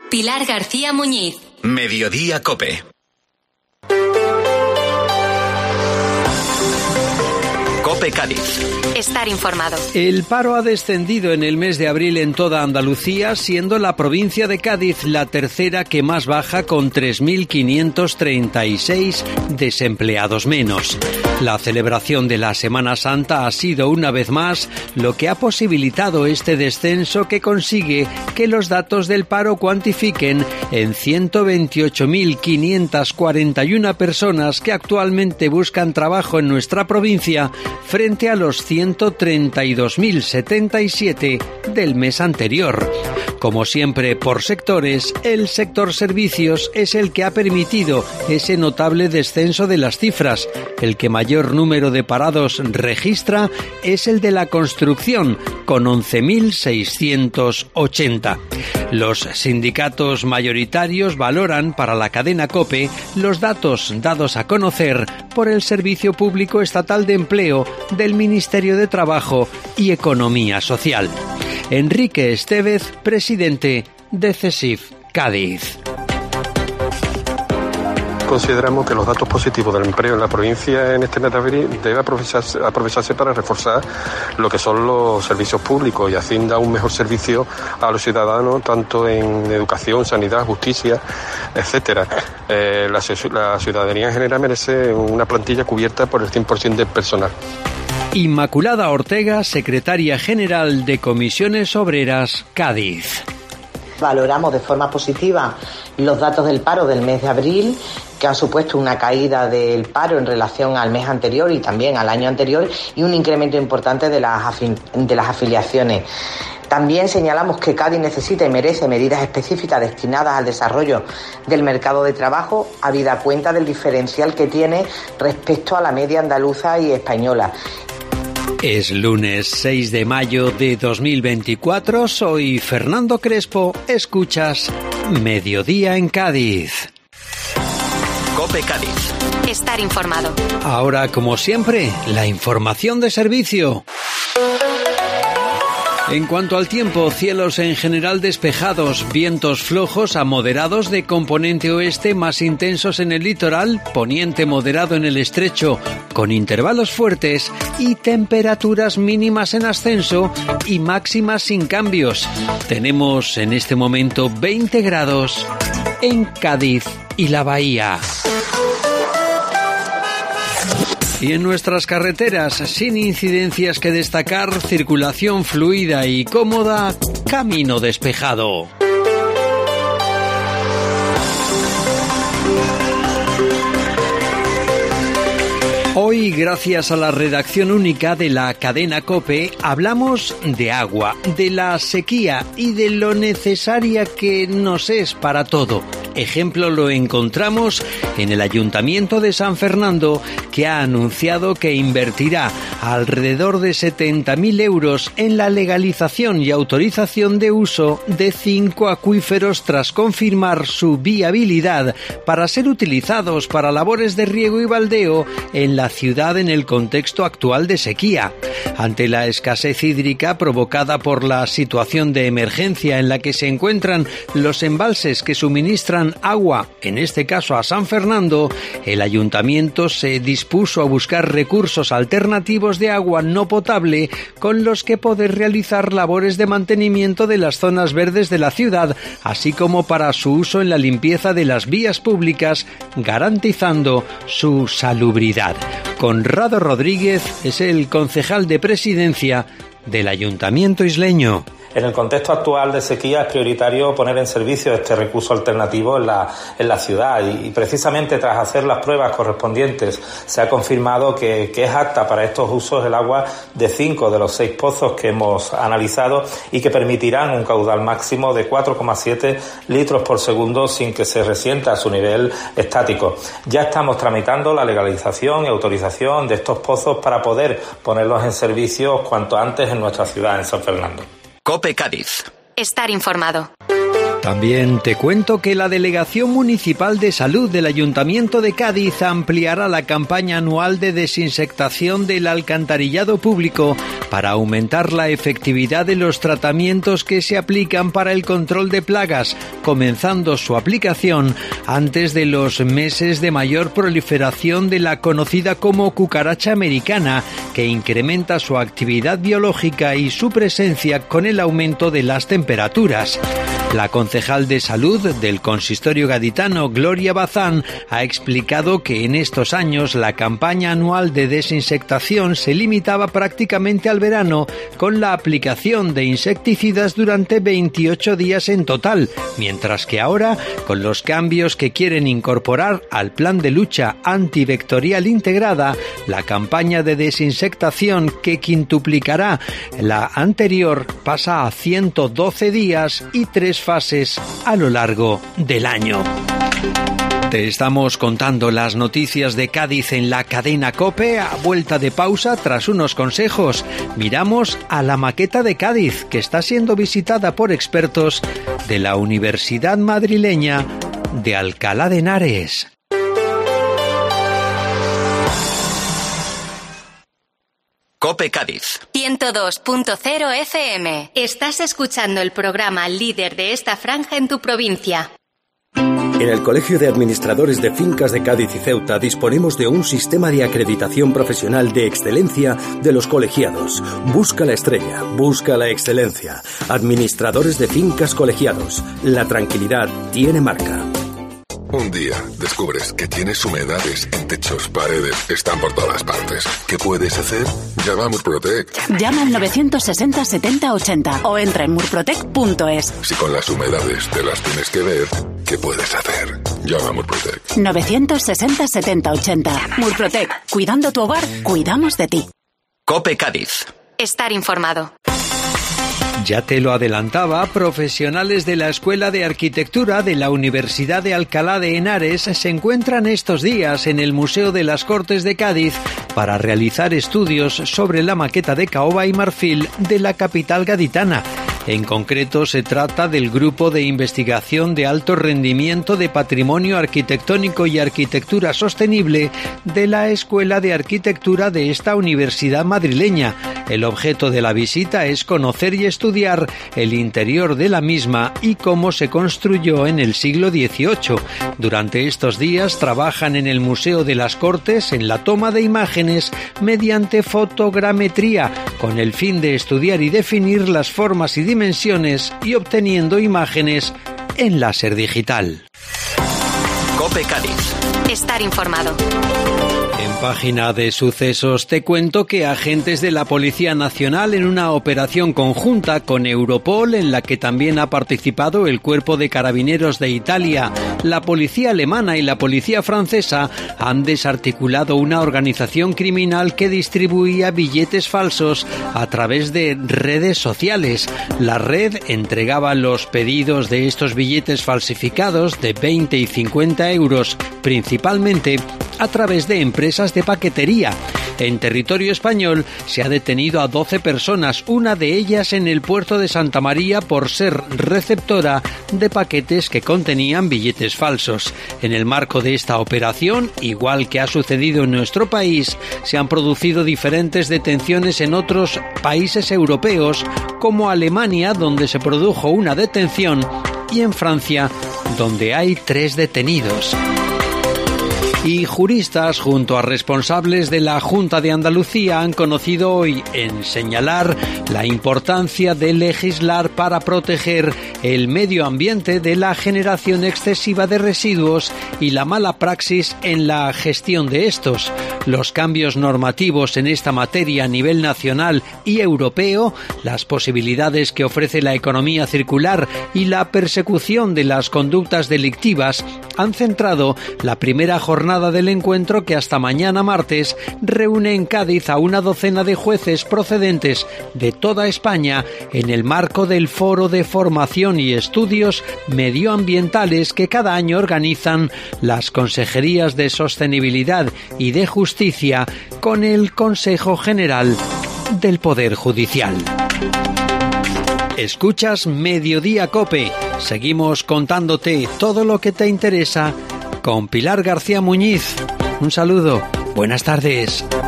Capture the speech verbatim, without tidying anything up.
Pilar García Muñiz. Mediodía COPE. COPE Cádiz. Estar informado. El paro ha descendido en el mes de abril en toda Andalucía, siendo la provincia de Cádiz la tercera que más baja, con tres mil quinientos treinta y seis desempleados menos. La celebración de la Semana Santa ha sido una vez más lo que ha posibilitado este descenso, que consigue que los datos del paro cuantifiquen en ciento veintiocho mil quinientas cuarenta y una personas que actualmente buscan trabajo en nuestra provincia, frente a los ciento treinta y dos mil setenta y siete del mes anterior. Como siempre, por sectores, el sector servicios es el que ha permitido ese notable descenso de las cifras. El que mayor número de parados registra es el de la construcción, con once mil seiscientos ochenta. Los sindicatos mayoritarios valoran para la cadena COPE los datos dados a conocer por el Servicio Público Estatal de Empleo del Ministerio de Trabajo y Economía Social. Enrique Estevez, presidente de CESIF Cádiz. Consideramos que los datos positivos del empleo en la provincia en este mes de abril debe aprovecharse, aprovecharse para reforzar lo que son los servicios públicos y así dar un mejor servicio a los ciudadanos, tanto en educación, sanidad, justicia, etcétera. Eh, la, la ciudadanía en general merece una plantilla cubierta por el cien por ciento del personal. Inmaculada Ortega, secretaria general de Comisiones Obreras Cádiz. Valoramos de forma positiva los datos del paro del mes de abril, que han supuesto una caída del paro en relación al mes anterior y también al año anterior, y un incremento importante de las, afin- de las afiliaciones. También señalamos que Cádiz necesita y merece medidas específicas destinadas al desarrollo del mercado de trabajo, habida cuenta del diferencial que tiene respecto a la media andaluza y española. Es lunes seis de mayo de dos mil veinticuatro, soy Fernando Crespo, escuchas Mediodía en Cádiz. COPE Cádiz. Estar informado. Ahora, como siempre, la información de servicio. En cuanto al tiempo, cielos en general despejados, vientos flojos a moderados de componente oeste, más intensos en el litoral, poniente moderado en el estrecho, con intervalos fuertes, y temperaturas mínimas en ascenso y máximas sin cambios. Tenemos en este momento veinte grados en Cádiz y la Bahía. Y en nuestras carreteras, sin incidencias que destacar, circulación fluida y cómoda, camino despejado. Hoy, gracias a la redacción única de la cadena COPE, hablamos de agua, de la sequía y de lo necesaria que nos es para todo. Ejemplo lo encontramos en el Ayuntamiento de San Fernando, que ha anunciado que invertirá alrededor de setenta mil euros en la legalización y autorización de uso de cinco acuíferos tras confirmar su viabilidad para ser utilizados para labores de riego y baldeo en la ciudad en el contexto actual de sequía. Ante la escasez hídrica provocada por la situación de emergencia en la que se encuentran los embalses que suministran agua, en este caso a San Fernando, el ayuntamiento se dispuso a buscar recursos alternativos de agua no potable con los que poder realizar labores de mantenimiento de las zonas verdes de la ciudad, así como para su uso en la limpieza de las vías públicas, garantizando su salubridad. Conrado Rodríguez es el concejal de presidencia del Ayuntamiento isleño. En el contexto actual de sequía es prioritario poner en servicio este recurso alternativo en la, en la ciudad y, y precisamente tras hacer las pruebas correspondientes se ha confirmado que, que es apta para estos usos el agua de cinco de los seis pozos que hemos analizado y que permitirán un caudal máximo de cuatro coma siete litros por segundo sin que se resienta su nivel estático. Ya estamos tramitando la legalización y autorización de estos pozos para poder ponerlos en servicio cuanto antes en nuestra ciudad, en San Fernando. COPE Cádiz. Estar informado. También te cuento que la Delegación Municipal de Salud del Ayuntamiento de Cádiz ampliará la campaña anual de desinsectación del alcantarillado público para aumentar la efectividad de los tratamientos que se aplican para el control de plagas, comenzando su aplicación antes de los meses de mayor proliferación de la conocida como cucaracha americana, que incrementa su actividad biológica y su presencia con el aumento de las temperaturas. La concejal de salud del consistorio gaditano, Gloria Bazán, ha explicado que en estos años la campaña anual de desinsectación se limitaba prácticamente al verano, con la aplicación de insecticidas durante veintiocho días en total, mientras que ahora, con los cambios que quieren incorporar al plan de lucha antivectorial integrada, la campaña de desinsectación, que quintuplicará la anterior, pasa a ciento doce días y tres fases a lo largo del año. Te estamos contando las noticias de Cádiz en la cadena COPE. A vuelta de pausa, tras unos consejos, miramos a la maqueta de Cádiz, que está siendo visitada por expertos de la Universidad Madrileña de Alcalá de Henares. COPE Cádiz. ciento dos punto cero F M. Estás escuchando el programa líder de esta franja en tu provincia. En el Colegio de Administradores de Fincas de Cádiz y Ceuta disponemos de un sistema de acreditación profesional de excelencia de los colegiados. Busca la estrella, busca la excelencia. Administradores de Fincas Colegiados. La tranquilidad tiene marca. Un día descubres que tienes humedades en techos, paredes, están por todas partes. ¿Qué puedes hacer? Llama a Murprotec. Llama al novecientos sesenta setenta ochenta o entra en murprotec punto es. Si con las humedades te las tienes que ver, ¿qué puedes hacer? Llama a Murprotec. novecientos sesenta setenta ochenta. Murprotec. Cuidando tu hogar, cuidamos de ti. COPE Cádiz. Estar informado. Ya te lo adelantaba, profesionales de la Escuela de Arquitectura de la Universidad de Alcalá de Henares se encuentran estos días en el Museo de las Cortes de Cádiz para realizar estudios sobre la maqueta de caoba y marfil de la capital gaditana. En concreto, se trata del Grupo de Investigación de Alto Rendimiento de Patrimonio Arquitectónico y Arquitectura Sostenible de la Escuela de Arquitectura de esta universidad madrileña. El objeto de la visita es conocer y estudiar el interior de la misma y cómo se construyó en el siglo dieciocho. Durante estos días trabajan en el Museo de las Cortes en la toma de imágenes mediante fotogrametría, con el fin de estudiar y definir las formas y dimensiones y obteniendo imágenes en láser digital. COPE Cádiz. Estar informado. En página de sucesos te cuento que agentes de la Policía Nacional, en una operación conjunta con Europol, en la que también ha participado el Cuerpo de Carabineros de Italia, la Policía Alemana y la Policía Francesa, han desarticulado una organización criminal que distribuía billetes falsos a través de redes sociales. La red entregaba los pedidos de estos billetes falsificados de veinte y cincuenta euros, principalmente a través de empresas de paquetería. En territorio español se ha detenido a doce personas, una de ellas en el puerto de Santa María por ser receptora de paquetes que contenían billetes falsos. En el marco de esta operación, igual que ha sucedido en nuestro país, se han producido diferentes detenciones en otros países europeos, como Alemania, donde se produjo una detención, y en Francia, donde hay tres detenidos. Y juristas, junto a responsables de la Junta de Andalucía, han conocido hoy en señalar la importancia de legislar para proteger el medio ambiente de la generación excesiva de residuos y la mala praxis en la gestión de estos. Los cambios normativos en esta materia a nivel nacional y europeo, las posibilidades que ofrece la economía circular y la persecución de las conductas delictivas han centrado la primera jornada del encuentro, que hasta mañana martes reúne en Cádiz a una docena de jueces procedentes de toda España en el marco del Foro de Formación y Estudios Medioambientales que cada año organizan las Consejerías de Sostenibilidad y de Justicia con el Consejo General del Poder Judicial. Escuchas Mediodía COPE. Seguimos contándote todo lo que te interesa con Pilar García Muñiz. Un saludo. Buenas tardes.